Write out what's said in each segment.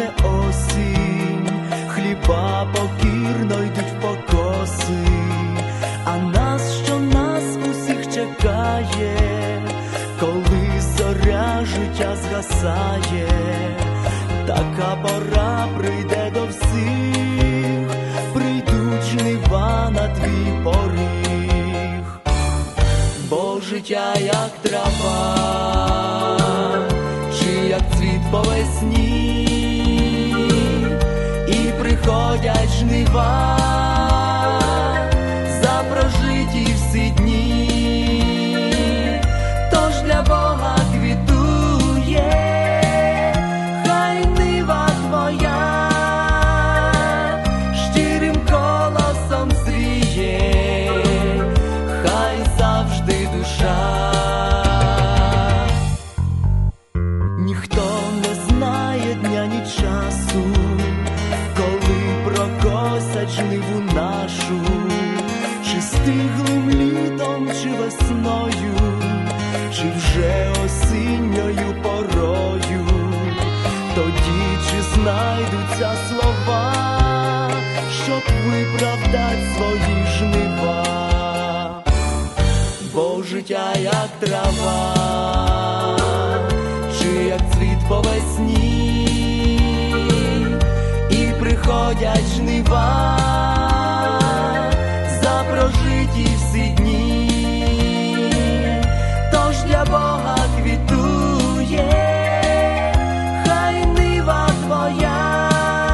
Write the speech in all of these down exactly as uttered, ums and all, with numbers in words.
прийде осінь, хліба покірно йдуть в покоси, а нас, що нас усіх чекає, коли зоря життя згасає, така пора прийде до всіх, прийдуть жнива на твій поріг. Бо життя як трава, чи як цвіт по весні, і приходять жнива за прожиті всі дні. Тож для Бога квітує хай нива твоя, щирим колосом зріє, хай завжди душа. Ніхто не знає дня ні часу, коли прокосять жниву нашу, чи стиглим літом, чи весною, чи вже осінньою порою. Тоді чи знайдуться слова, щоб виправдать свої жнива. Бо життя як трава, чи як цвіт по весні, і приходять жнива за прожиті всі дні. Тож для Бога квітує хай нива твоя,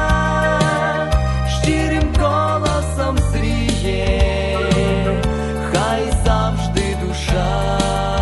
щирим колосом зріє, хай завжди душа.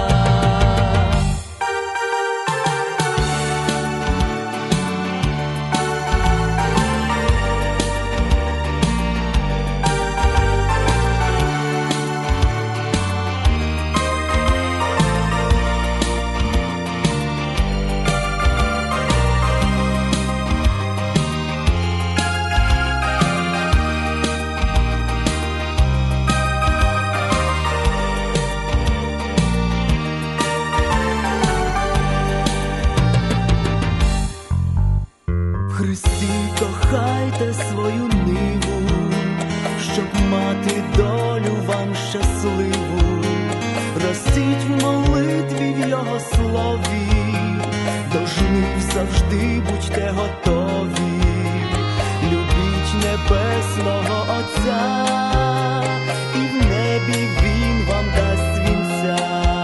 В Христі кохайте свою ниву, щоб мати долю вам щасливу. Ростіть в молитві в Його слові, до жнив завжди будьте готові. Любіть небесного Отця, і в небі Він вам дасть вінця.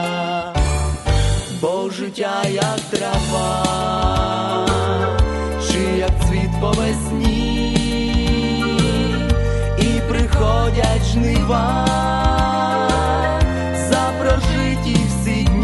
Бо життя як трава, чи як цвіт по весні, і приходять жнива за прожиті всі дні.